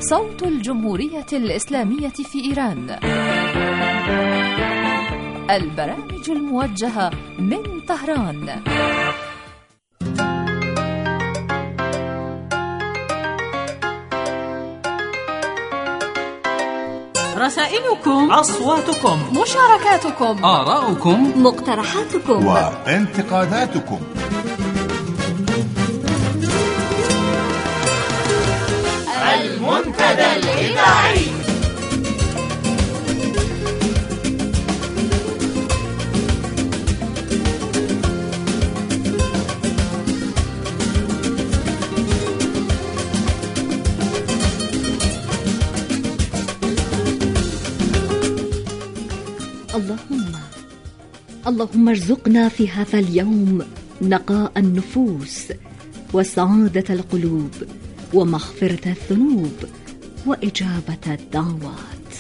صوت الجمهورية الإسلامية في إيران. البرامج الموجهة من طهران. رسائلكم، أصواتكم، مشاركاتكم، آراؤكم، مقترحاتكم وانتقاداتكم. المنتدى الإذاعي. اللهم ارزقنا في هذا اليوم نقاء النفوس وسعادة القلوب ومغفرة الذنوب وإجابة الدعوات.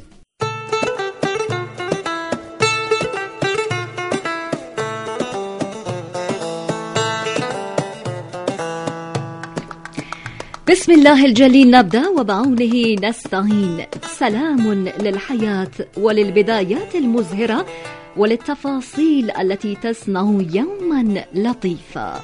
بسم الله الجليل نبدأ وبعونه نستعين. سلام للحياة وللبدايات المزهرة وللتفاصيل التي تصنع يوما لطيفا.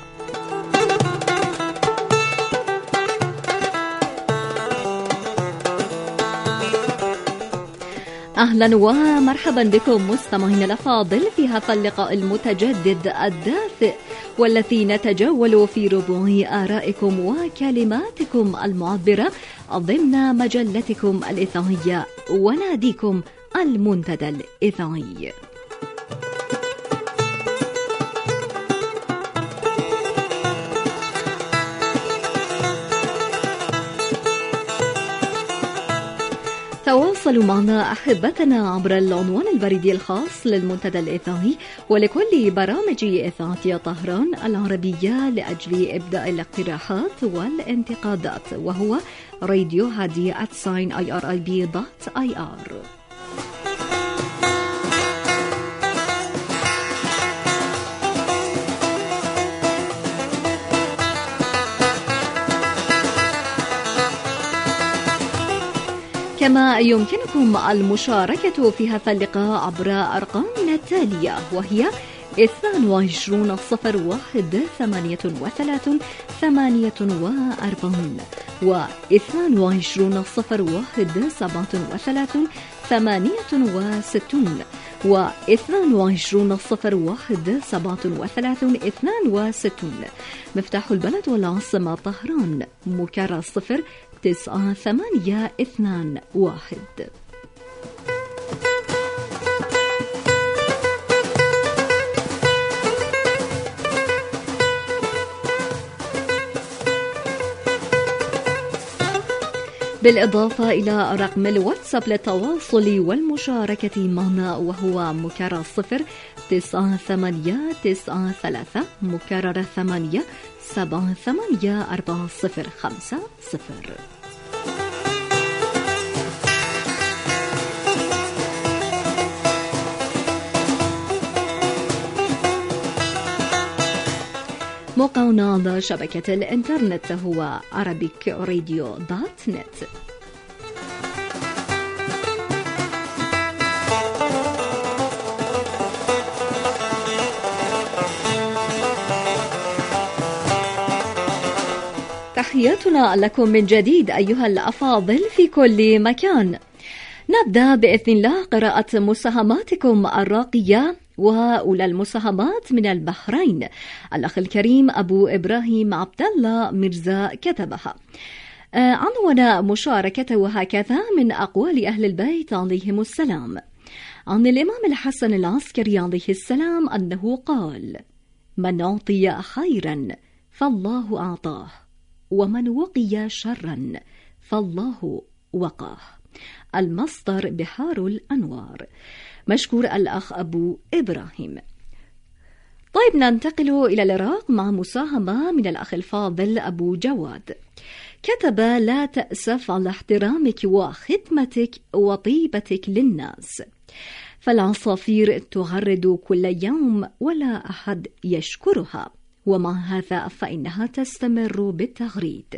أهلا ومرحبا بكم مستمعين الأفاضل في هذا اللقاء المتجدد الدافئ والذي نتجول في ربوع آرائكم وكلماتكم المعبرة ضمن مجلتكم الإذاعية وناديكم المنتدى الإذاعي. تواصلوا معنا أحبتنا عبر العنوان البريدي الخاص للمنتدى الإذاعي ولكل برامج إذاعة طهران العربية لأجل إبداء الاقتراحات والانتقادات، وهو radio@irib.ir. كما يمكنكم المشاركة في هذا اللقاء عبر أرقامنا التالية، وهي 22 01 38 48 و22 01 37 68 و22 01 37 62. مفتاح البلد والعاصمة طهران، مكرر 09821. بالإضافة إلى رقم الواتساب للتواصل والمشاركة معنا، وهو مكرر 09893 مكرر 8 78 4050. موقعنا على شبكة الإنترنت هو arabikradio.net. تحياتنا لكم من جديد أيها الأفاضل في كل مكان. نبدأ بإذن الله قراءة مساهماتكم الراقية، وأولى المساهمات من البحرين الأخ الكريم أبو إبراهيم عبد الله مرزا كتبها. عنوان مشاركته هكذا: من أقوال أهل البيت عليهم السلام عن الإمام الحسن العسكري عليه السلام أنه قال: من أعطي خيرا فالله أعطاه، ومن وقي شرا فالله وقاه. المصدر بحار الأنوار. مشكور الأخ أبو إبراهيم. طيب ننتقل إلى العراق مع مساهمة من الأخ الفاضل أبو جواد. كتب: لا تأسف على احترامك وخدمتك وطيبتك للناس، فالعصافير تغرد كل يوم ولا أحد يشكرها، ومع هذا فإنها تستمر بالتغريد.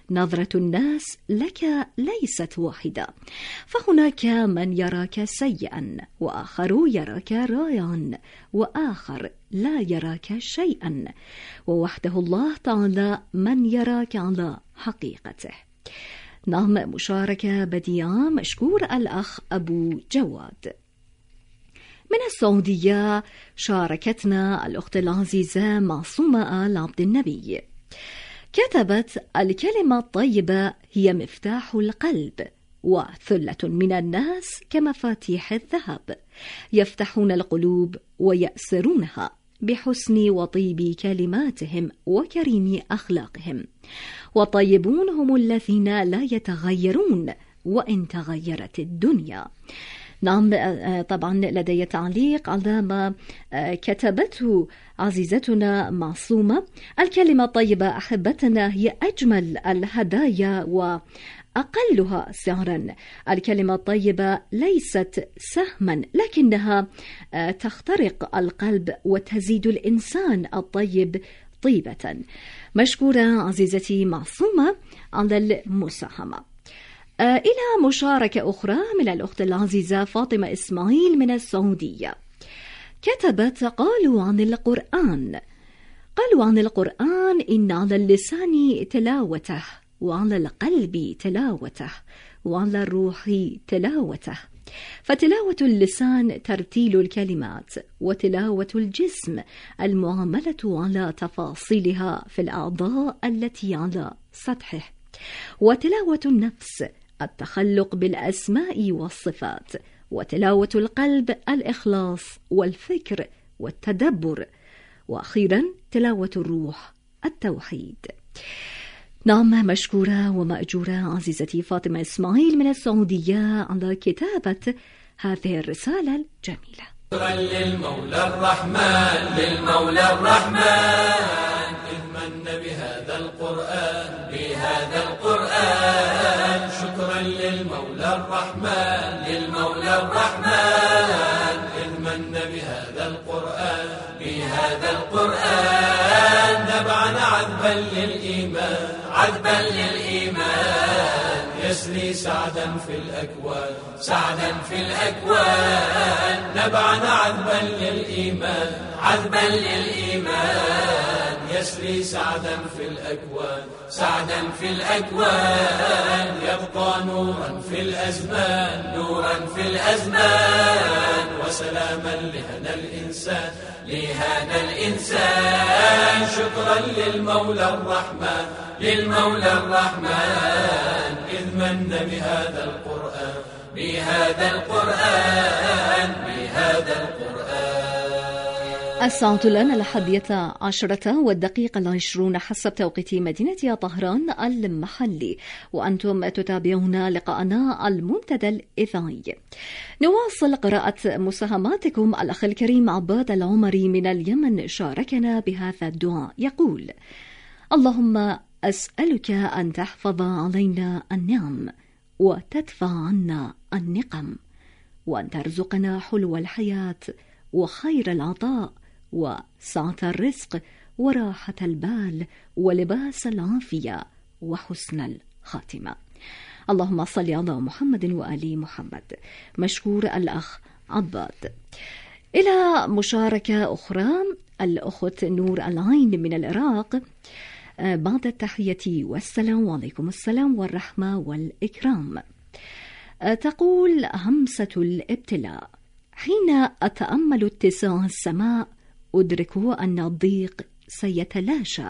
نظرة الناس لك ليست واحدة، فهناك من يراك سيئا، وآخر يراك رائعا، وآخر لا يراك شيئا، ووحده الله تعالى من يراك على حقيقته. نعم، مشاركة بديعة. مشكور الأخ أبو جواد. من السعودية شاركتنا الأخت العزيزة معصومة آل عبد النبي، كتبت: الكلمة الطيبة هي مفتاح القلب، وثلة من الناس كمفاتيح الذهب يفتحون القلوب ويأسرونها بحسن وطيب كلماتهم وكريم أخلاقهم، والطيبون هم الذين لا يتغيرون وإن تغيرت الدنيا. نعم، طبعا لدي تعليق على ما كتبته عزيزتنا معصومة. الكلمة الطيبة أحبتنا هي أجمل الهدايا وأقلها سعرا. الكلمة الطيبة ليست سهما، لكنها تخترق القلب وتزيد الإنسان الطيب طيبة. مشكورة عزيزتي معصومة على المساهمة. إلى مشاركة أخرى من الأخت العزيزة فاطمة إسماعيل من السعودية، كتبت: قالوا عن القرآن إن على اللسان تلاوته، وعلى القلب تلاوته، وعلى الروح تلاوته، فتلاوة اللسان ترتيل الكلمات، وتلاوة الجسم المعاملة على تفاصيلها في الأعضاء التي على سطحه، وتلاوة النفس التخلق بالأسماء والصفات، وتلاوة القلب الإخلاص والفكر والتدبر، وأخيرا تلاوة الروح التوحيد. نعم، مشكورة ومأجورة عزيزتي فاطمة إسماعيل من السعودية على كتابة هذه الرسالة الجميلة. للمولى الرحمن، للمولى الرحمن، إذ من بهذا القرآن، بهذا القرآن. شكرا للمولى الرحمن، للمولى الرحمن، إذ من بهذا القرآن، بهذا القرآن. نبعا عذبا للإيمان، عذبا للإيمان، يسري سعدا في الأكوان، سعدا في الأكوان. نبعا عذبا للإيمان، عذبا للإيمان، يسري سعدا في الأكوان، سعدا في الأكوان. يبقى نورا في الأزمان، نورا في الأزمان، وسلاما لهنا الإنسان، لهذا الإنسان. شكرا للمولى الرحمن، للمولى الرحمن، إذ من بهذا القرآن، بهذا القرآن، بهذا القرآن. الساعة لنا 11:20 حسب توقيت مدينة طهران المحلي، وأنتم تتابعون لقاءنا المنتدى الإذاعي. نواصل قراءة مساهماتكم. الأخ الكريم عباد العمري من اليمن شاركنا بهذا الدعاء، يقول: اللهم أسألك أن تحفظ علينا النعم وتدفع عنا النقم، وأن ترزقنا حلو الحياة وخير العطاء وسعة الرزق وراحة البال ولباس العافية وحسن الخاتمة. اللهم صل على محمد وآل محمد. مشكور الأخ عباد. إلى مشاركة أخرى الأخت نور العين من العراق، بعد التحية والسلام، وعليكم السلام والرحمة والإكرام. تقول: همسة الابتلاء. حين أتأمل اتساع السماء أدرك أن الضيق سيتلاشى،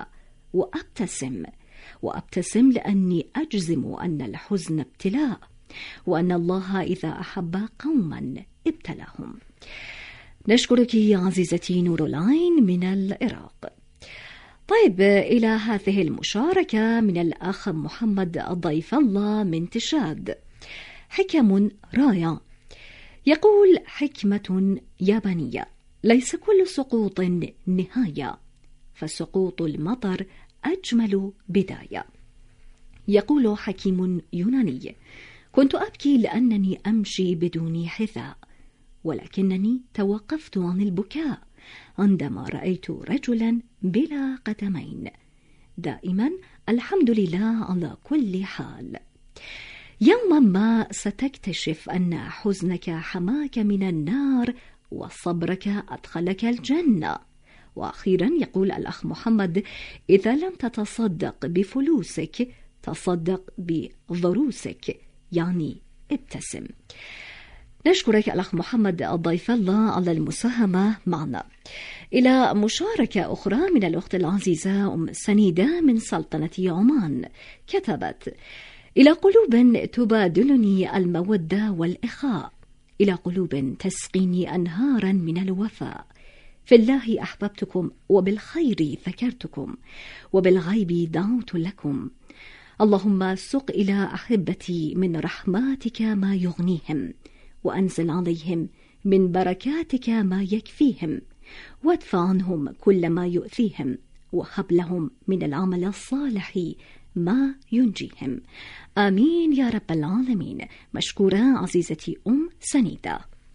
وأبتسم لأني أجزم أن الحزن ابتلاء، وأن الله إذا أحب قوما ابتلاهم. نشكرك يا عزيزتي نور العين من العراق. طيب، إلى هذه المشاركة من الأخ محمد ضيف الله من تشاد، حكم رائع. يقول: حكمة يابانية: ليس كل سقوط نهاية، فسقوط المطر أجمل بداية. يقول حكيم يوناني: كنت أبكي لأنني أمشي بدون حذاء، ولكنني توقفت عن البكاء عندما رأيت رجلا بلا قدمين. دائما الحمد لله على كل حال. يوما ما ستكتشف أن حزنك حماك من النار وصبرك أدخلك الجنة. وأخيرا يقول الأخ محمد: إذا لم تتصدق بفلوسك تصدق بضروسك، يعني ابتسم. نشكرك الأخ محمد الضيف الله على المساهمة معنا. إلى مشاركة أخرى من الأخت العزيزة أم سنيدة من سلطنة عمان، كتبت: إلى قلوب تبادلني المودة والإخاء، إلى قلوب تسقيني أنهارا من الوفاء، في الله أحببتكم وبالخير ذكرتكم وبالغيب دعوت لكم. اللهم سق إلى أحبتي من رحماتك ما يغنيهم، وأنزل عليهم من بركاتك ما يكفيهم، وادفع عنهم كل ما يؤذيهم، وهب لهم من العمل الصالح ما ينجيهم. آمين يا رب العالمين. مشكورة عزيزتي أم سنيدة.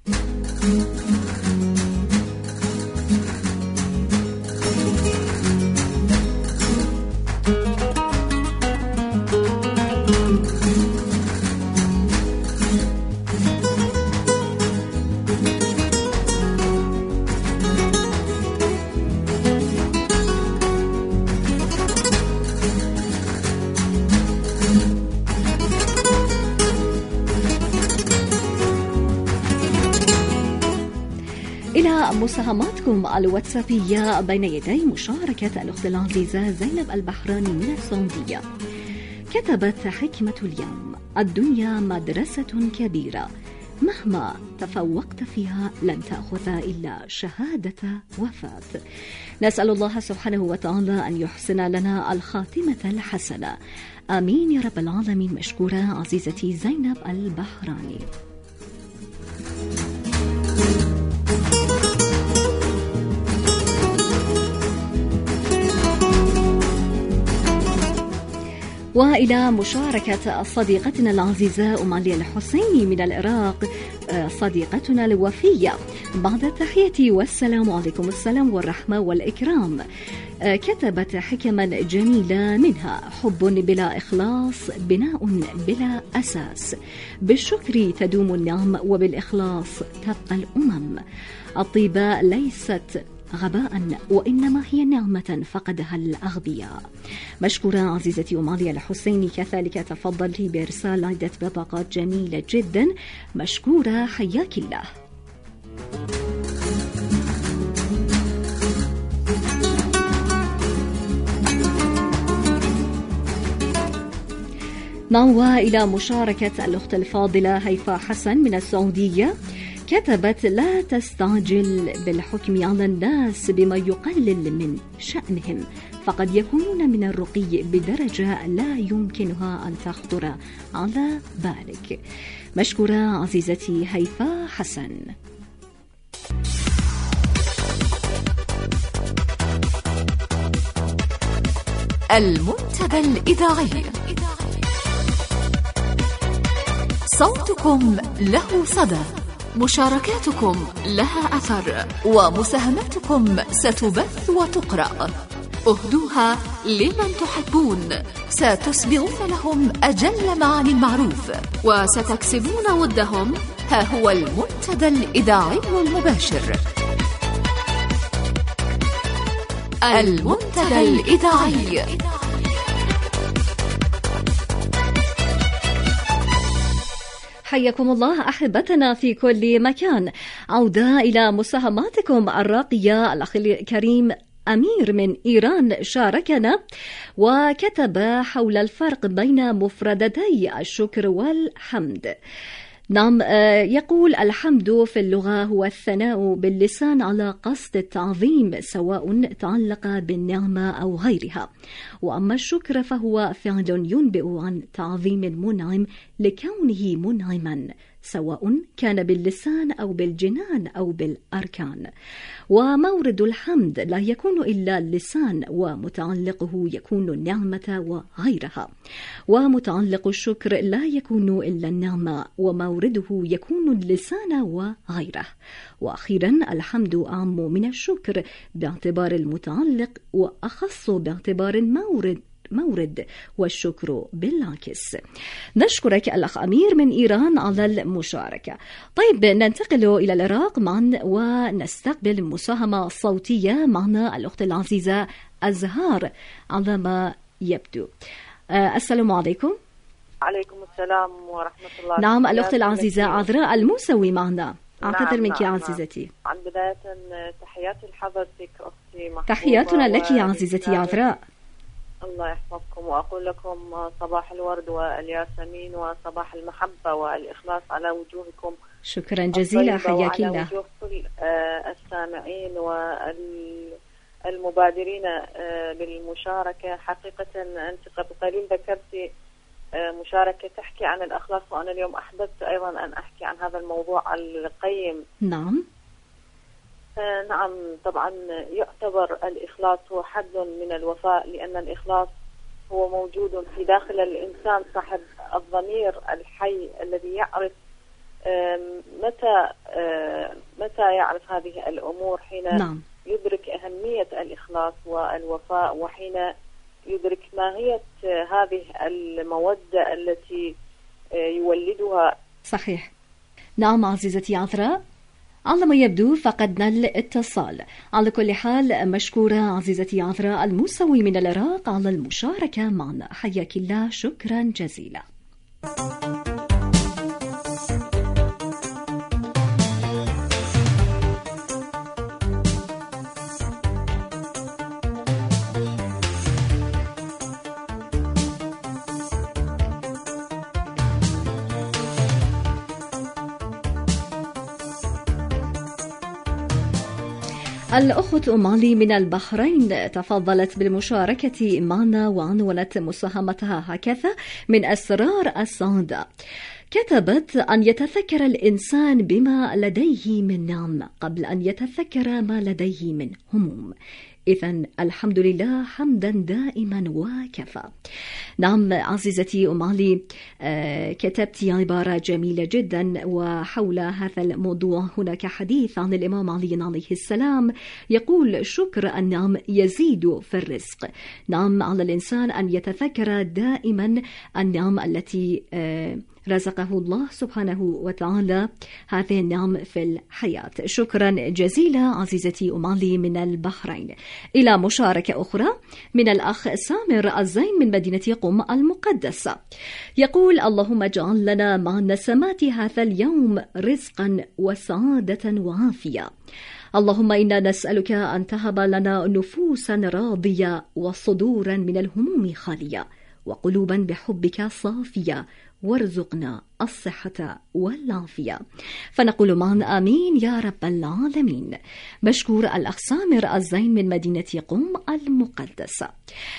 إلى مساهماتكم الواتسابية بين يدي مشاركة الأخت العزيزة زينب البحراني من السعودية. كتبت: حكمة اليوم: الدنيا مدرسة كبيرة، مهما تفوقت فيها لن تأخذ إلا شهادة وفاة. نسأل الله سبحانه وتعالى أن يحسن لنا الخاتمة الحسنة. آمين يا رب العالمين. مشكورة عزيزتي زينب البحراني. وإلى مشاركة صديقتنا العزيزة أم علي الحسيني من العراق، صديقتنا الوفية، بعد التحية والسلام عليكم السلام والرحمة والإكرام. كتبت حكما جميلة منها: حب بلا إخلاص بناء بلا أساس، بالشكر تدوم النعم وبالإخلاص تبقى الأمم، الطيبة ليست غباء وإنما هي نعمة فقدها الأغبياء. مشكورة عزيزتي أم علي الحسيني، كذلك تفضلي بإرسال عدة بطاقات جميلة جدا. مشكورة، حياك الله. وإلى مشاركة الأخت الفاضلة هيفاء حسن من السعودية. كتبت: لا تستعجل بالحكم على الناس بما يقلل من شأنهم، فقد يكونون من الرقي بدرجة لا يمكنها أن تخطر على بالك. مشكورة عزيزتي هيفاء حسن. المنتدى الإذاعي، صوتكم له صدى، مشاركاتكم لها أثر، ومساهماتكم ستبث وتقرأ. اهدوها لمن تحبون، ستسبغون لهم أجل معاني المعروف، وستكسبون ودهم. ها هو المنتدى الإذاعي المباشر. المنتدى الإذاعي. حياكم الله أحبتنا في كل مكان. عودة إلى مساهماتكم الراقية. الأخ الكريم أمير من إيران شاركنا وكتب حول الفرق بين مفردتي الشكر والحمد. نعم، يقول: الحمد في اللغة هو الثناء باللسان على قصد التعظيم، سواء تعلق بالنعمة أو غيرها. وأما الشكر فهو فعل ينبئ عن تعظيم المنعم لكونه منعما، سواء كان باللسان أو بالجنان أو بالأركان. ومورد الحمد لا يكون إلا اللسان، ومتعلقه يكون النعمة وغيرها، ومتعلق الشكر لا يكون إلا النعمة، ومورده يكون اللسان وغيره. وأخيرا الحمد أعم من الشكر باعتبار المتعلق، وأخص باعتبار المورد، والشكر بالعكس. نشكرك الأخ أمير من إيران على المشاركة. طيب ننتقل إلى العراق معا ونستقبل مساهمة صوتية معنا الأخت العزيزة أزهار على ما يبدو. السلام عليكم. عليكم السلام ورحمة الله. نعم الأخت العزيزة عذراء الموسوي معنا. أعتذر منك يا نعم. عزيزتي. عن بداية تحياتي لحضرتك أختي محبوبة. تحياتنا لك يا عزيزتي عذراء. الله يحفظكم، وأقول لكم صباح الورد والياسمين وصباح المحبة والإخلاص على وجوهكم. شكرا جزيلا، حياك الله. وعلى وجوه كل السامعين والمبادرين بالمشاركة. حقيقة أنت قبل قليل ذكرتي مشاركة تحكي عن الأخلاص، وأنا اليوم أحببت أيضا أن أحكي عن هذا الموضوع القيم. نعم. نعم طبعا يعتبر الإخلاص هو حد من الوفاء، لأن الإخلاص هو موجود في داخل الإنسان صاحب الضمير الحي الذي يعرف متى يعرف هذه الأمور، حين نعم. يدرك أهمية الإخلاص والوفاء، وحين يدرك ماهية هذه المودة التي يولدها. صحيح. نعم عزيزتي عذراء، على ما يبدو فقدنا الاتصال. على كل حال مشكورة عزيزتي عذراء الموسوي من العراق على المشاركة معنا، حياك الله، شكرا جزيلا. الأخت أم علي من البحرين تفضلت بالمشاركة معنا وعنونت مساهمتها هكذا: من أسرار السعادة. كتبت أن يتذكر الإنسان بما لديه من نعم قبل أن يتذكر ما لديه من هموم. إذن الحمد لله حمدا دائما وكفى. نعم عزيزتي أم علي، كتبت عبارة جميلة جدا، وحول هذا الموضوع هناك حديث عن الإمام علي عليه السلام يقول: شكر النعم يزيد في الرزق. نعم على الإنسان أن يتذكر دائما النعم التي رزقه الله سبحانه وتعالى، هذه النعم في الحياة. شكرا جزيلا عزيزتي أم علي من البحرين. إلى مشاركة أخرى من الأخ سامر الزين من مدينة قم المقدسة، يقول: اللهم اجعل لنا مع نسمات هذا اليوم رزقا وسعادة وعافية. اللهم إنا نسألك أن تهب لنا نفوسا راضية وصدورا من الهموم خالية وقلوبا بحبك صافية، وارزقنا الصحة والعافية. فنقول معا آمين يا رب العالمين. مشكور الأخ سامر الزين من مدينة قم المقدسة.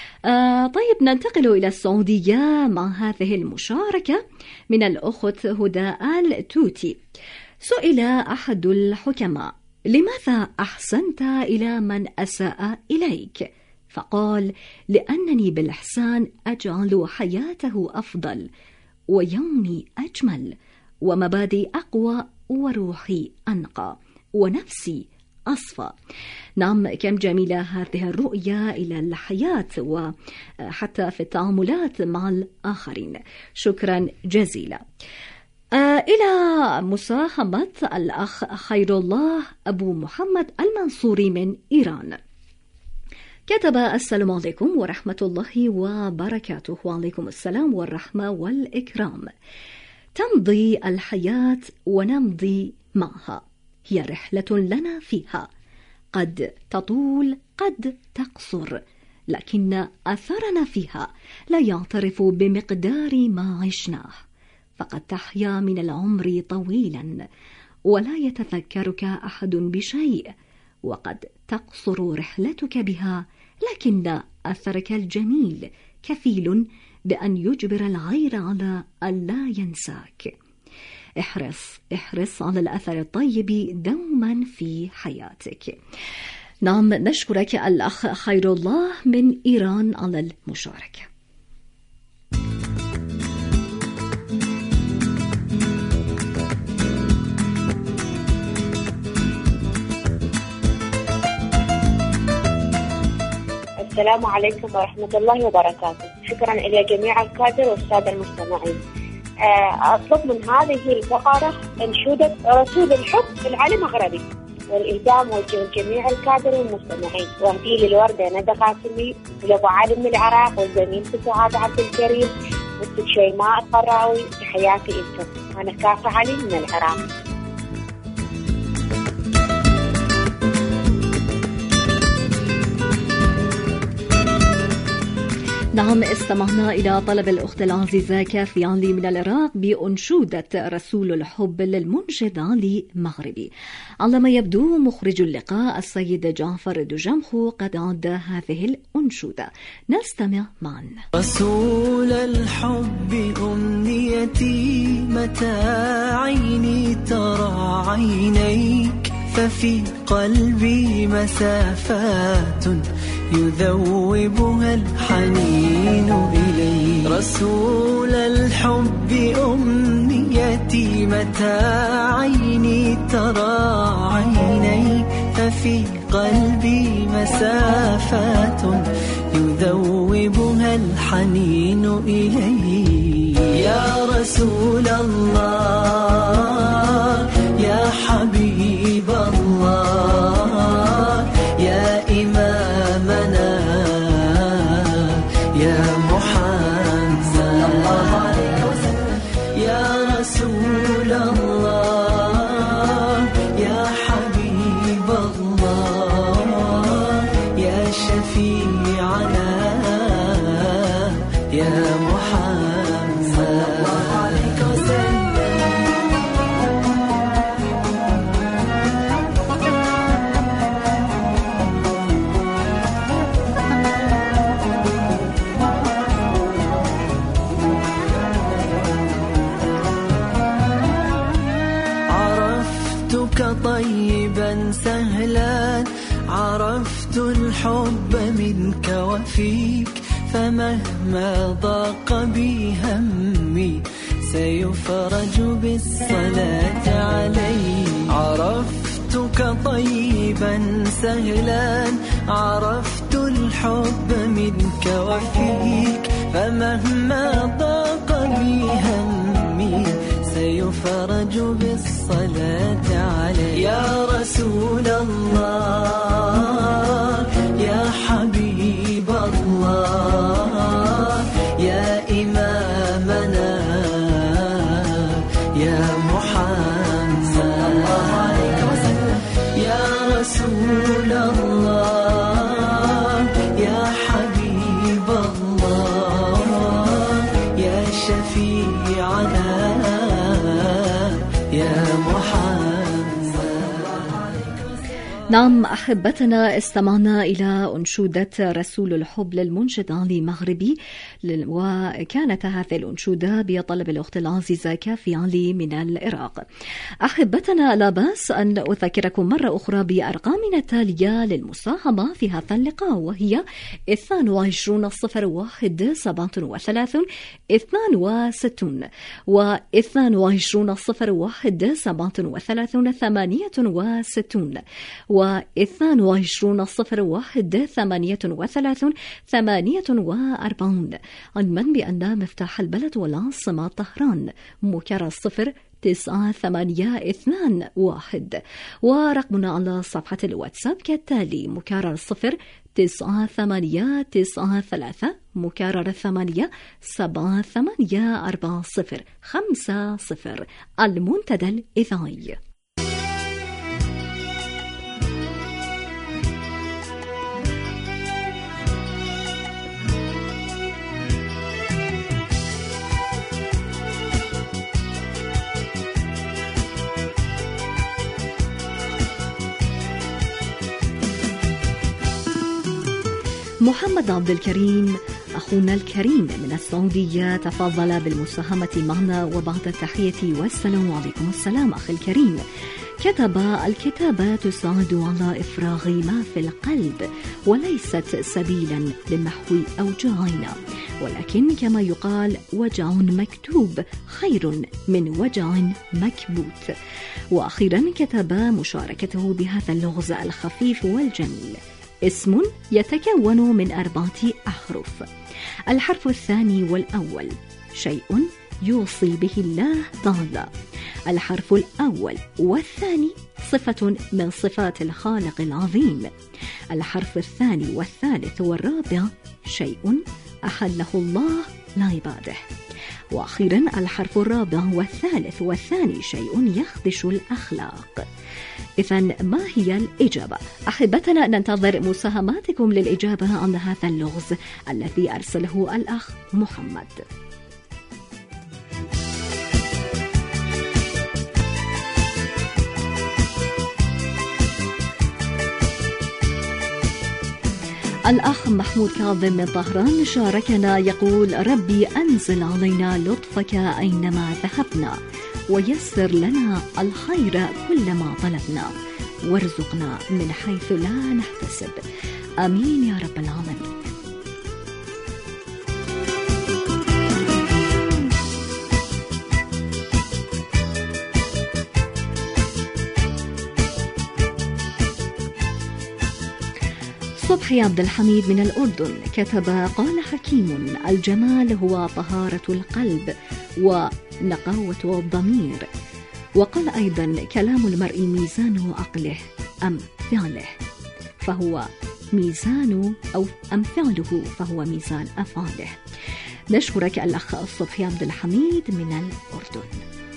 طيب ننتقل إلى السعودية مع هذه المشاركة من الأخت هدى آل توتي. سئل أحد الحكماء: لماذا أحسنت إلى من أساء إليك؟ فقال: لأنني بالإحسان أجعل حياته أفضل ويومي أجمل ومبادئ أقوى وروحي أنقى ونفسي أصفى. نعم كم جميلة هذه الرؤية إلى الحياة وحتى في التعاملات مع الآخرين. شكرا جزيلا. إلى مساهمة الأخ خير الله أبو محمد المنصوري من إيران. كتب: السلام عليكم ورحمة الله وبركاته. وعليكم السلام والرحمة والإكرام. تمضي الحياة ونمضي معها، هي رحلة لنا فيها، قد تطول قد تقصر، لكن أثرنا فيها لا يعترف بمقدار ما عشناه. فقد تحيا من العمر طويلا ولا يتذكرك أحد بشيء، وقد تقصر رحلتك بها، لكن أثرك الجميل كفيل بأن يجبر الغير على ألا ينساك. احرص على الأثر الطيب دوما في حياتك. نعم، نشكرك الأخ خير الله من إيران على المشاركة. السلام عليكم ورحمة الله وبركاته. شكرا إلى جميع الكادر والسادة المستمعين. أطلب من هذه الفقرة أنشودة رسول الحب في العالم المغربي، والإهداء موجه لجميع الكادر والمستمعين، وأهدي للوردة ندى قاسمي ولأبو علي من العراق والزميل سعاد عبد الكريم والست شيماء القراوي. تحياتي إنتم، أنا كافة علي من العراق. نعم، استمعنا إلى طلب الأخت العزيزة كافي علي من العراق بأنشودة رسول الحب للمنشد علي مغربي. على ما يبدو مخرج اللقاء السيد جعفر دجمخو قد عد هذه الأنشودة، نستمع معا. رسول الحب أمنيتي، متى عيني ترى عينيك، ففي قلبي مسافات يذوبها الحنين إليك. رسول الحب أمنيتي، متى عيني ترى عينيك، ففي قلبي مسافات يذوبها الحنين إليك. يا رسول الله، يا حبيب الله، يا إمامنا، يا محمد صلى الله عليه وسلم. يا رسول الله، يا حبيب الله، يا شفيعنا، يا محمد صلى الله عليه وسلم. طيبا سهلا، عرفت الحب منك وفيك، فمهما ضاق بي همي سيفرج بالصلاة عليك. عرفتك طيبا سهلا، عرفت الحب منك وفيك، فمهما ضاق بي همي سيفرج بالصلاة عليك. يا رسول الله، يا حبيب الله، يا إمامنا، يا محمد صلى الله عليه وسلم. يا رسول الله، يا حبيب الله، يا شفيعنا، يا محمد. نعم أحبتنا، استمعنا إلى أنشودة رسول الحب للمنشد علي مغربي، وكانت هذه الأنشودة بطلب الأخت العزيزة كافي علي من العراق. أحبتنا، لا بأس أن أذكركم مرة أخرى بأرقامنا التالية للمساهمة في هذا اللقاء، وهي 220137 62 و220137 68 و220138 48. علما بأن مفتاح البلد والعاصمة طهران مكرر 09821، ورقمنا على صفحة الواتساب كالتالي: مكرر 09893 مكرر 8784050 المنتدى الإذاعي. محمد عبد الكريم أخونا الكريم من السعودية تفضل بالمساهمة معنا، وبعد التحية والسلام عليكم السلام أخي الكريم. كتب: الكتابة تساعد على إفراغ ما في القلب وليست سبيلا لمحو أوجاعنا، ولكن كما يقال وجع مكتوب خير من وجع مكبوت. وأخيرا كتب مشاركته بهذا اللغز الخفيف والجميل: اسم يتكون من 4 أحرف. الحرف الثاني والأول شيء يوصي به الله تعالى. الحرف الأول والثاني صفة من صفات الخالق العظيم. الحرف الثاني والثالث والرابع شيء أحله الله لعباده. وأخيرا الحرف الرابع والثالث والثاني شيء يخدش الأخلاق. إذن ما هي الإجابة؟ أحبتنا ننتظر مساهماتكم للإجابة عن هذا اللغز الذي أرسله الأخ محمد. الأخ محمود كاظم من طهران شاركنا يقول: ربي أنزل علينا لطفك أينما ذهبنا، ويسر لنا الخير كلما طلبنا، وارزقنا من حيث لا نحتسب، آمين يا رب العالمين. صبحي عبد الحميد من الأردن كتب: قال حكيم: الجمال هو طهارة القلب ونقاوة الضمير. وقال أيضا: كلام المرء ميزان عقله أم فعله فهو ميزان أم فعله فهو ميزان أفعاله. نشكرك الأخ صبحي عبد الحميد من الأردن.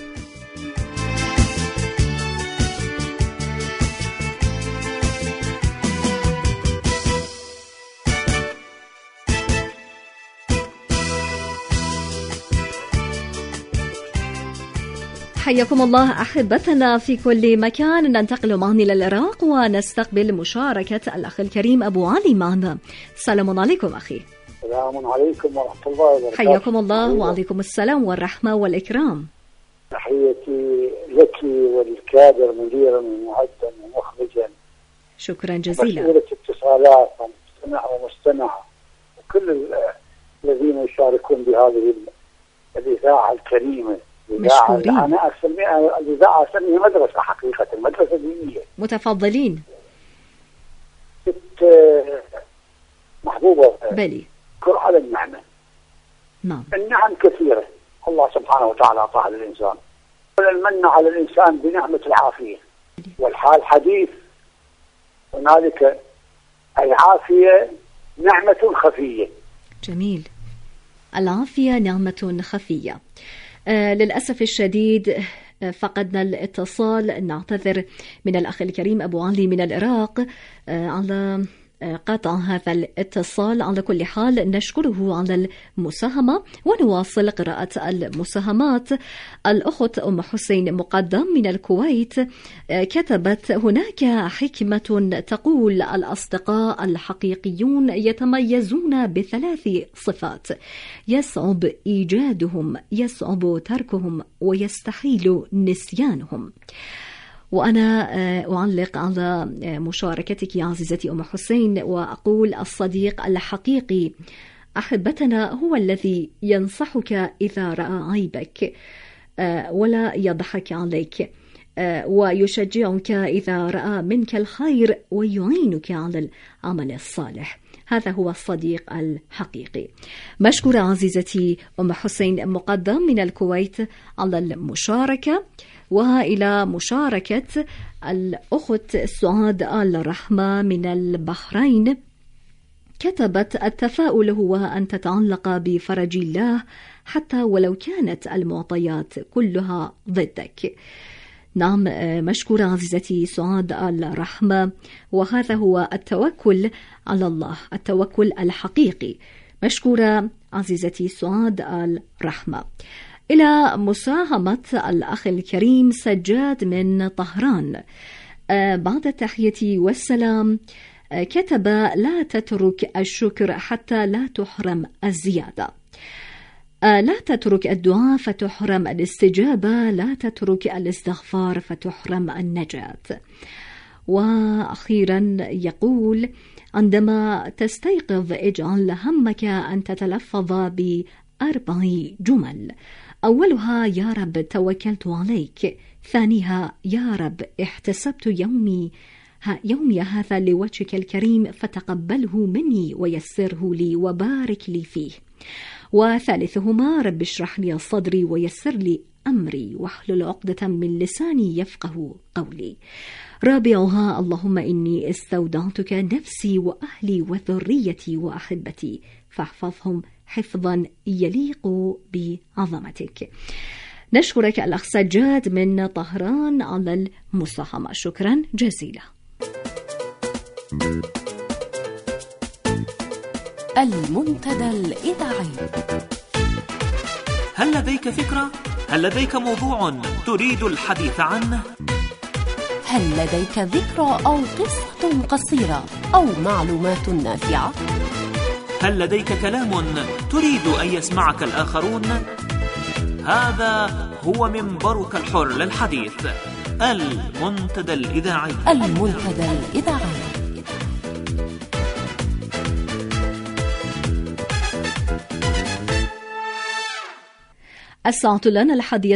حياكم الله أحبتنا في كل مكان. ننتقل معنا إلى العراق ونستقبل مشاركة الأخ الكريم أبو علي معنا. السلام عليكم أخي. السلام عليكم ورحمة الله وبركاته. حياكم الله وعليكم السلام والرحمة والإكرام. تحياتي لك والكادر مديرا ومعدا ومخرجا. شكرا جزيلا. مسؤولة اتصالات ومستمع ومستمع وكل الذين يشاركون بهذه الإذاعة الكريمة. مشكورين. أنا أسميها الإذاعة أسميها مدرسة، حقيقة مدرسة دينية. متفضلين. ست محبوبة بلي كل على النعمة. نعم. النعم كثيرة الله سبحانه وتعالى أعطاها للإنسان، المن على الإنسان بنعمة العافية، والحال حديث. هنالك العافية نعمة خفية. جميل. العافية نعمة خفية. للأسف الشديد فقدنا الاتصال، نعتذر من الأخ الكريم أبو علي من العراق على قطع هذا الاتصال. على كل حال نشكره على المساهمة ونواصل قراءة المساهمات. الأخت أم حسين مقدم من الكويت كتبت: هناك حكمة تقول الأصدقاء الحقيقيون يتميزون ب3 صفات: يصعب إيجادهم، يصعب تركهم، ويستحيل نسيانهم. وأنا أعلق على مشاركتك يا عزيزتي أم حسين وأقول: الصديق الحقيقي أحبتنا هو الذي ينصحك إذا رأى عيبك ولا يضحك عليك، ويشجعك إذا رأى منك الخير ويعينك على العمل الصالح. هذا هو الصديق الحقيقي. مشكورة عزيزتي أم حسين مقدم من الكويت على المشاركة. وإلى مشاركة الأخت سعاد آل رحمة من البحرين كتبت: التفاؤل هو أن تتعلق بفرج الله حتى ولو كانت المعطيات كلها ضدك. نعم، مشكورة عزيزتي سعاد آل رحمة، وهذا هو التوكل على الله، التوكل الحقيقي. مشكورة عزيزتي سعاد آل رحمة. إلى مساهمة الأخ الكريم سجاد من طهران. بعد التحية والسلام، كتب: لا تترك الشكر حتى لا تحرم الزيادة، لا تترك الدعاء فتحرم الاستجابة، لا تترك الاستغفار فتحرم النجاة. وأخيرا يقول: عندما تستيقظ اجعل همك أن تتلفظ ب4 جمل: أولها يا رب توكلت عليك، ثانيها يا رب احتسبت يومي هذا لوجهك الكريم فتقبله مني ويسره لي وبارك لي فيه، وثالثهما رب اشرح لي صدري ويسر لي أمري واحلل عقدة من لساني يفقه قولي، رابعها اللهم إني استودعتك نفسي وأهلي وذريتي وأحبتي فاحفظهم حفظا يليق بعظمتك. نشكرك الأخ سجاد من طهران على المساهمة، شكرا جزيلا. المنتدى الإذاعي. هل لديك فكرة؟ هل لديك موضوع تريد الحديث عنه؟ هل لديك ذكرى أو قصة قصيرة أو معلومات نافعة؟ هل لديك كلام تريد أن يسمعك الآخرون؟ هذا هو منبرك الحر للحديث، المنتدى الإذاعي. المنتدى الإذاعي. الساعة لنا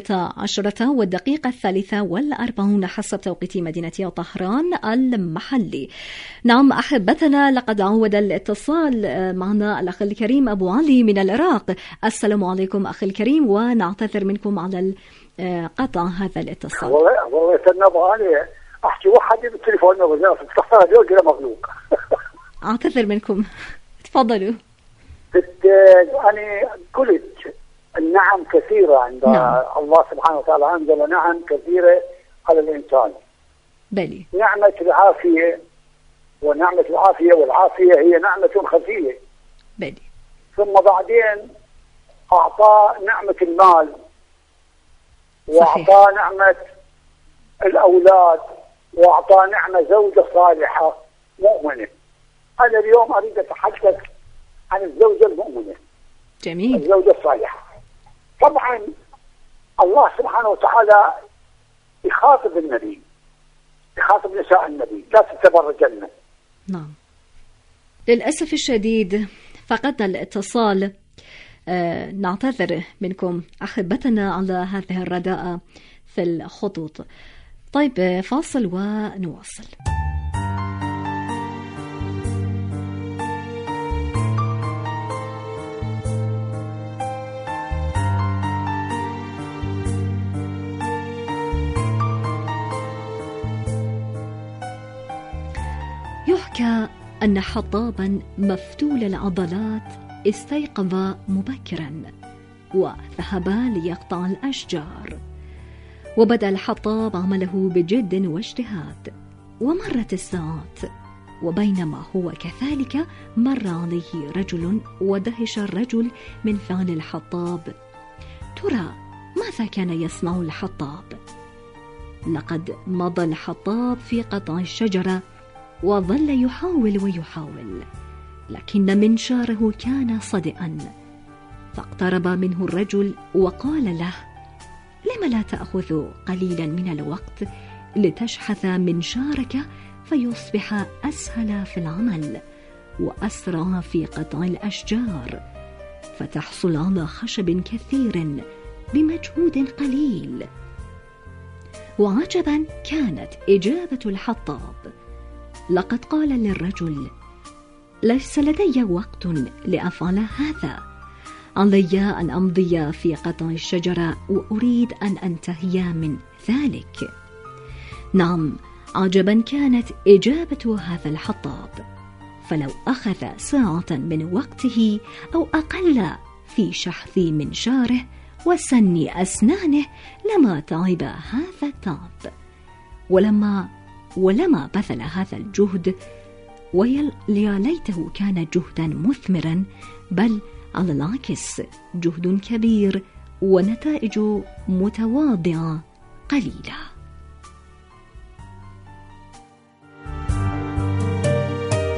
11:03 حسب توقيت مدينة طهران المحلي. نعم أحبتنا، لقد عود الاتصال معنا الأخ الكريم أبو علي من العراق. السلام عليكم أخي الكريم، ونعتذر منكم على قطع هذا الاتصال. والله سيدنا أبو علي أحكي واحد بالتليفون بتخسر اليوم كده مغلوق. أعتذر منكم، تفضلوا. أنا قلت النعم كثيرة عند الله سبحانه وتعالى، أنزل نعم كثيرة على الإنسان. بلي. نعمة العافية، ونعمة العافية والعافية هي نعمة خفية. بلي. ثم بعدين أعطى نعمة المال، وأعطى نعمة الأولاد، وأعطى نعمة زوجة صالحة مؤمنة. أنا اليوم أريد أتحدث عن الزوجة المؤمنة. جميل. الزوجة الصالحة. طبعا الله سبحانه وتعالى يخاطب النبي، يخاطب نساء النبي لا تتبرجن. نعم. للأسف الشديد فقدنا الاتصال، نعتذر منكم أحبتنا على هذه الرداءة في الخطوط. طيب فاصل ونواصل. يحكى أن حطابا مفتول العضلات استيقظ مبكرا وذهبا ليقطع الأشجار، وبدأ الحطاب عمله بجد واجتهاد، ومرت الساعات، وبينما هو كذلك مر عليه رجل ودهش الرجل من فعل الحطاب. ترى ماذا كان يصنع الحطاب؟ لقد مضى الحطاب في قطع الشجرة وظل يحاول ويحاول، لكن منشاره كان صدئا، فاقترب منه الرجل وقال له: لم لا تأخذ قليلا من الوقت لتشحذ منشارك فيصبح أسهل في العمل وأسرع في قطع الأشجار، فتحصل على خشب كثير بمجهود قليل. وعجبا كانت إجابة الحطاب، لقد قال للرجل: ليس لدي وقت لأفعل هذا، علي أن أمضي في قطع الشجرة وأريد أن أنتهي من ذلك. نعم، عجبا كانت إجابة هذا الحطاب، فلو أخذ ساعة من وقته أو أقل في شحذ منشاره وسن أسنانه لما تعب هذا التعب، ولما بذل هذا الجهد، ويا ليته كان جهدا مثمرا، بل على العكس جهد كبير ونتائج متواضعة قليلة.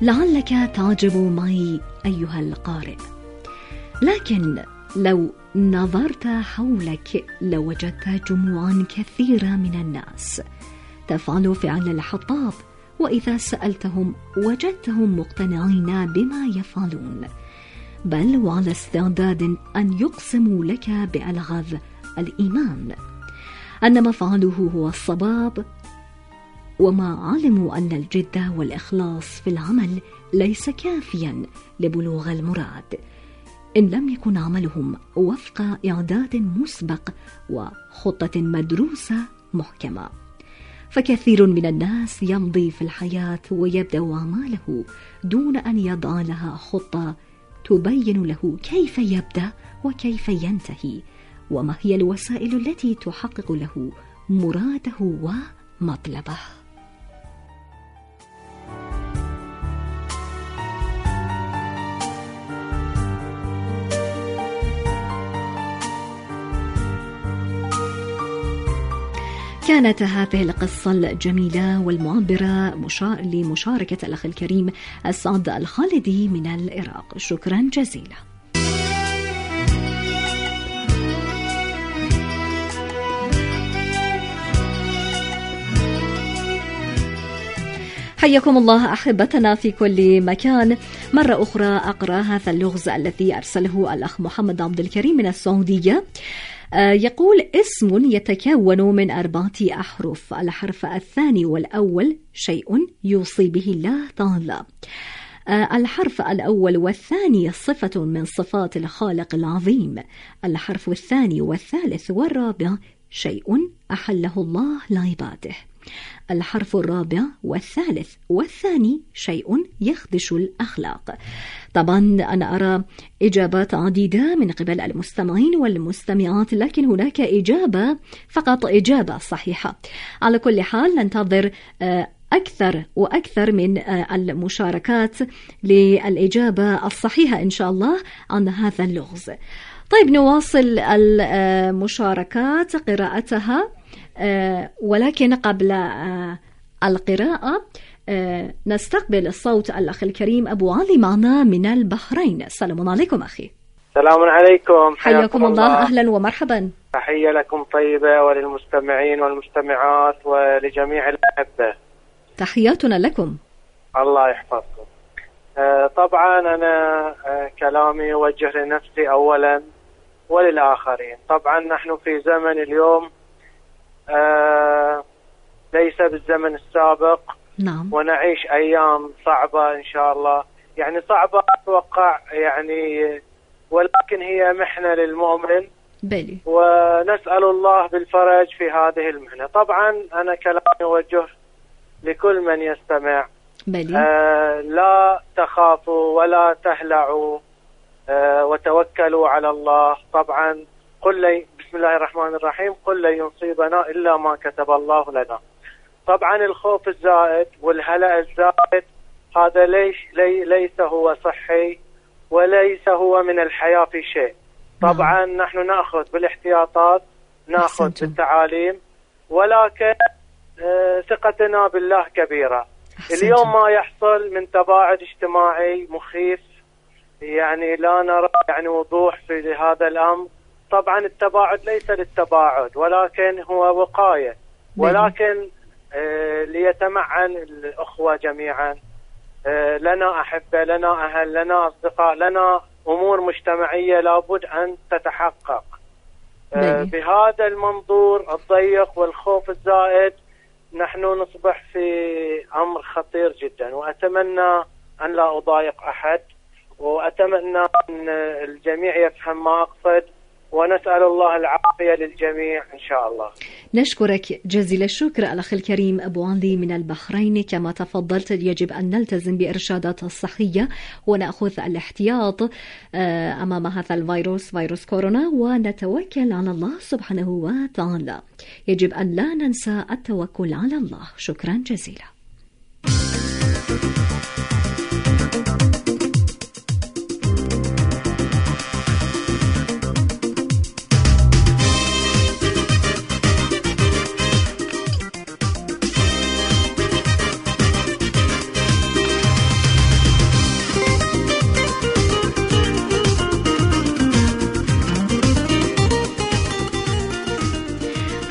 لعلك تعجب معي أيها القارئ، لكن لو نظرت حولك لوجدت جموعا كثيرة من الناس تفعل فعل الحطاب، وإذا سألتهم وجدتهم مقتنعين بما يفعلون، بل وعلى استعداد أن يقسموا لك بألغاز الإيمان أن ما فعلوه هو الصواب، وما علموا أن الجد والإخلاص في العمل ليس كافيا لبلوغ المراد إن لم يكن عملهم وفق إعداد مسبق وخطة مدروسة محكمة. فكثير من الناس يمضي في الحياة ويبدأ أعماله دون أن يضع لها خطة تبين له كيف يبدأ وكيف ينتهي، وما هي الوسائل التي تحقق له مراده ومطلبه. كانت هذه القصة الجميلة والمعبرة لمشاركة الأخ الكريم السعد الخالدي من العراق. شكرا جزيلا. حياكم الله أحبتنا في كل مكان. مرة أخرى أقرأ هذا اللغز الذي أرسله الأخ محمد عبد الكريم من السعودية. يقول: اسم يتكون من 4 أحرف، الحرف الثاني والأول شيء يوصي به الله تعالى، الحرف الأول والثاني صفة من صفات الخالق العظيم، الحرف الثاني والثالث والرابع شيء أحله الله لعباده، الحرف الرابع والثالث والثاني شيء يخدش الأخلاق. طبعا أنا أرى إجابات عديدة من قبل المستمعين والمستمعات، لكن هناك إجابة، فقط إجابة صحيحة. على كل حال ننتظر أكثر وأكثر من المشاركات للإجابة الصحيحة إن شاء الله عن هذا اللغز. طيب نواصل المشاركات قراءتها، ولكن قبل القراءة نستقبل الصوت الأخ الكريم أبو علي معنا من البحرين. السلام عليكم أخي. السلام عليكم، حياكم الله. أهلا ومرحبا. تحية لكم طيبة وللمستمعين والمستمعات ولجميع الأحبة. تحياتنا لكم. الله يحفظكم. طبعا أنا كلامي يوجه لنفسي أولا وللآخرين. طبعا نحن في زمن اليوم ليس بالزمن السابق. نعم. ونعيش أيام صعبة إن شاء الله، يعني صعبة أتوقع يعني، ولكن هي محنة للمؤمن. بلي. ونسأل الله بالفرج في هذه المحنة. طبعا أنا كلامي يوجه لكل من يستمع. بلي. لا تخافوا ولا تهلعوا، وتوكلوا على الله. طبعا بسم الله الرحمن الرحيم، قل لن يصيبنا إلا ما كتب الله لنا. طبعا الخوف الزائد والهلع الزائد هذا ليس هو صحي وليس هو من الحياة في شيء. طبعا نحن نأخذ بالاحتياطات، نأخذ بالتعاليم، ولكن ثقتنا بالله كبيرة. اليوم ما يحصل من تباعد اجتماعي مخيف، يعني لا نرى يعني وضوح في هذا الأمر. طبعا التباعد ليس للتباعد، ولكن هو وقاية، ولكن ليتمعن الأخوة جميعا. لنا أحبة، لنا أهل، لنا أصدقاء، لنا أمور مجتمعية لابد أن تتحقق. بهذا المنظور الضيق والخوف الزائد نحن نصبح في أمر خطير جدا، وأتمنى أن لا أضايق أحد، وأتمنى أن الجميع يفهم ما أقصد، ونسأل الله العافية للجميع إن شاء الله. نشكرك جزيل الشكر الأخ الكريم أبو علي من البحرين. كما تفضلت يجب أن نلتزم بإرشادات الصحية ونأخذ الاحتياط أمام هذا الفيروس، فيروس كورونا، ونتوكل على الله سبحانه وتعالى. يجب أن لا ننسى التوكل على الله. شكرا جزيلا.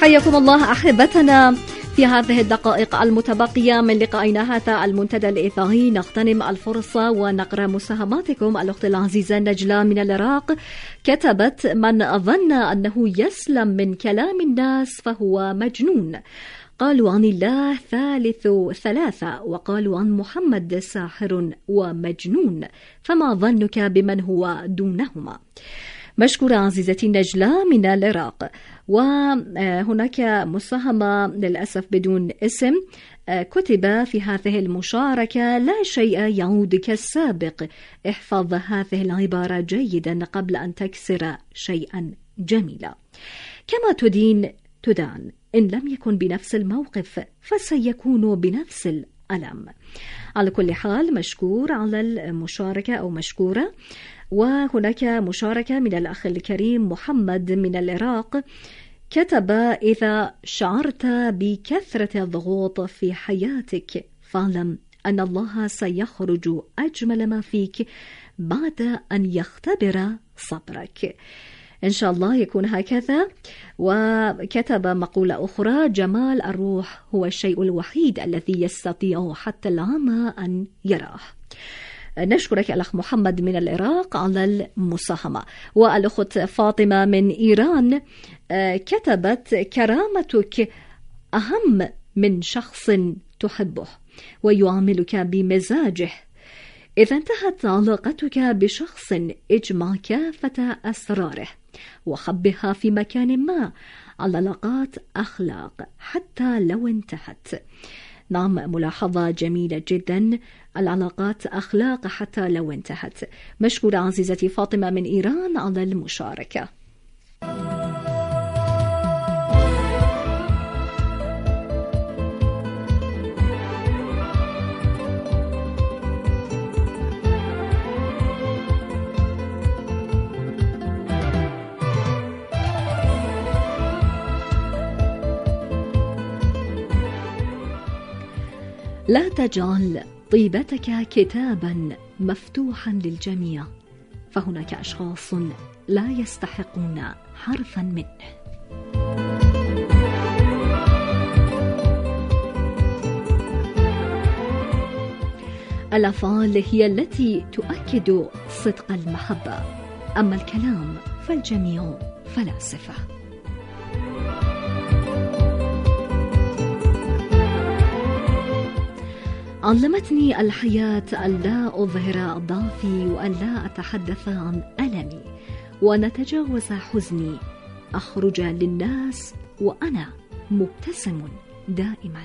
حياكم الله أحبتنا. في هذه الدقائق المتبقية من لقائنا هذا المنتدى الإذاعي نغتنم الفرصة ونقرأ مساهماتكم. الأخت العزيزة نجلة من العراق كتبت: من ظن أنه يسلم من كلام الناس فهو مجنون. قالوا عن الله ثالث ثلاثة، وقالوا عن محمد ساحر ومجنون، فما ظنك بمن هو دونهما؟ مشكورة عزيزتي نجلة من العراق. وهناك مساهمة للأسف بدون اسم كتب في هذه المشاركة: لا شيء يعود كالسابق، احفظ هذه العبارة جيدا قبل أن تكسر شيئا جميلا. كما تدين تدان، إن لم يكن بنفس الموقف فسيكون بنفس الألم. على كل حال مشكور على المشاركة أو مشكورة. وهناك مشاركة من الأخ الكريم محمد من العراق كتب: إذا شعرت بكثرة الضغوط في حياتك فاعلم أن الله سيخرج أجمل ما فيك بعد أن يختبر صبرك. إن شاء الله يكون هكذا. وكتب مقولة أخرى: جمال الروح هو الشيء الوحيد الذي يستطيع حتى العامة أن يراه. نشكرك الأخ محمد من العراق على المساهمة. والأخت فاطمة من إيران كتبت: كرامتك أهم من شخص تحبه ويعاملك بمزاجه. إذا انتهت علاقتك بشخص اجمع كافة أسراره وخبها في مكان ما. العلاقات أخلاق حتى لو انتهت. نعم، ملاحظة جميلة جدا، العلاقات أخلاق حتى لو انتهت. مشكورة عزيزتي فاطمة من إيران على المشاركة. لا تجعل طيبتك كتابا مفتوحا للجميع، فهناك أشخاص لا يستحقون حرفا منه. الأفعال هي التي تؤكد صدق المحبة، أما الكلام فالجميع فلاسفة. علمتني الحياة ألا أظهر ضعفي وألا أتحدث عن ألمي وأن أتجاوز حزني، أخرج للناس وأنا مبتسم دائما.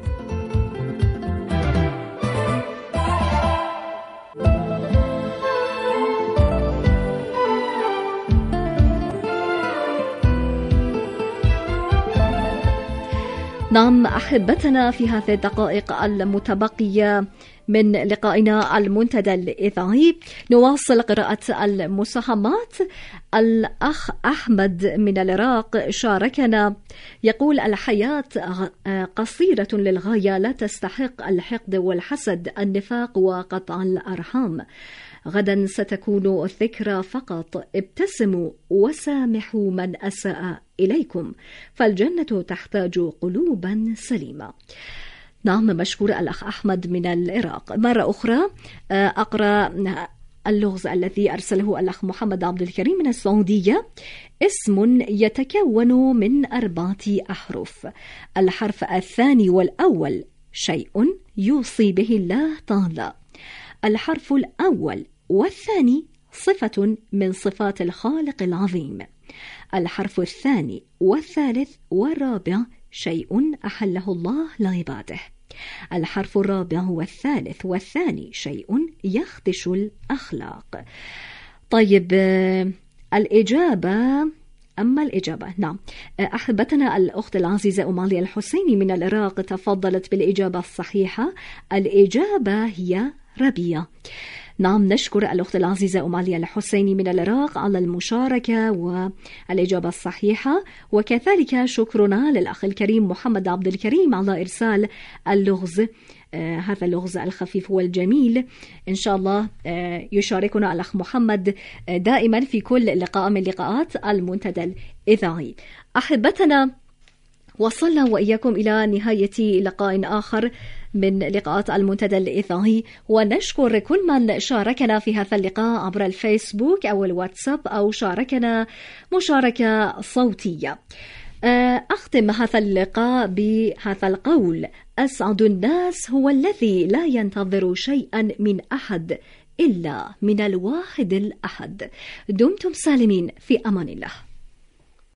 نعم أحبتنا، في هذه الدقائق المتبقية من لقائنا المنتدى الإذاعي نواصل قراءة المساهمات. الأخ أحمد من العراق شاركنا يقول: الحياة قصيرة للغاية، لا تستحق الحقد والحسد، النفاق وقطع الأرحام. غدا ستكون الذكرى فقط، ابتسموا وسامحوا من أساء إليكم، فالجنة تحتاج قلوبا سليمة. نعم مشكور الأخ أحمد من العراق. مرة أخرى أقرأ اللغز الذي أرسله الأخ محمد عبد الكريم من السعودية. اسم يتكون من 4 أحرف، الحرف الثاني والأول شيء يوصي به الله تعالى، الحرف الأول والثاني صفة من صفات الخالق العظيم، الحرف الثاني والثالث والرابع شيء أحله الله لعباده، الحرف الرابع والثالث والثاني شيء يخدش الأخلاق. طيب الإجابة نعم أحبتنا الأخت العزيزة أمالي الحسيني من العراق تفضلت بالإجابة الصحيحة، الإجابة هي ربيع. نعم نشكر الأخت العزيزة أمالي الحسيني من العراق على المشاركة والإجابة الصحيحة، وكذلك شكرنا للأخ الكريم محمد عبد الكريم على إرسال اللغز، هذا اللغز الخفيف والجميل. إن شاء الله يشاركنا الأخ محمد دائما في كل لقاء من لقاءات المنتدى الإذاعي. أحبتنا وصلنا وإياكم إلى نهاية لقاء آخر من لقاءات المنتدى الإذاعي، ونشكر كل من شاركنا في هذا اللقاء عبر الفيسبوك أو الواتساب أو شاركنا مشاركة صوتية. أختم هذا اللقاء بهذا القول: أسعد الناس هو الذي لا ينتظر شيئا من أحد إلا من الواحد الأحد. دمتم سالمين، في أمان الله.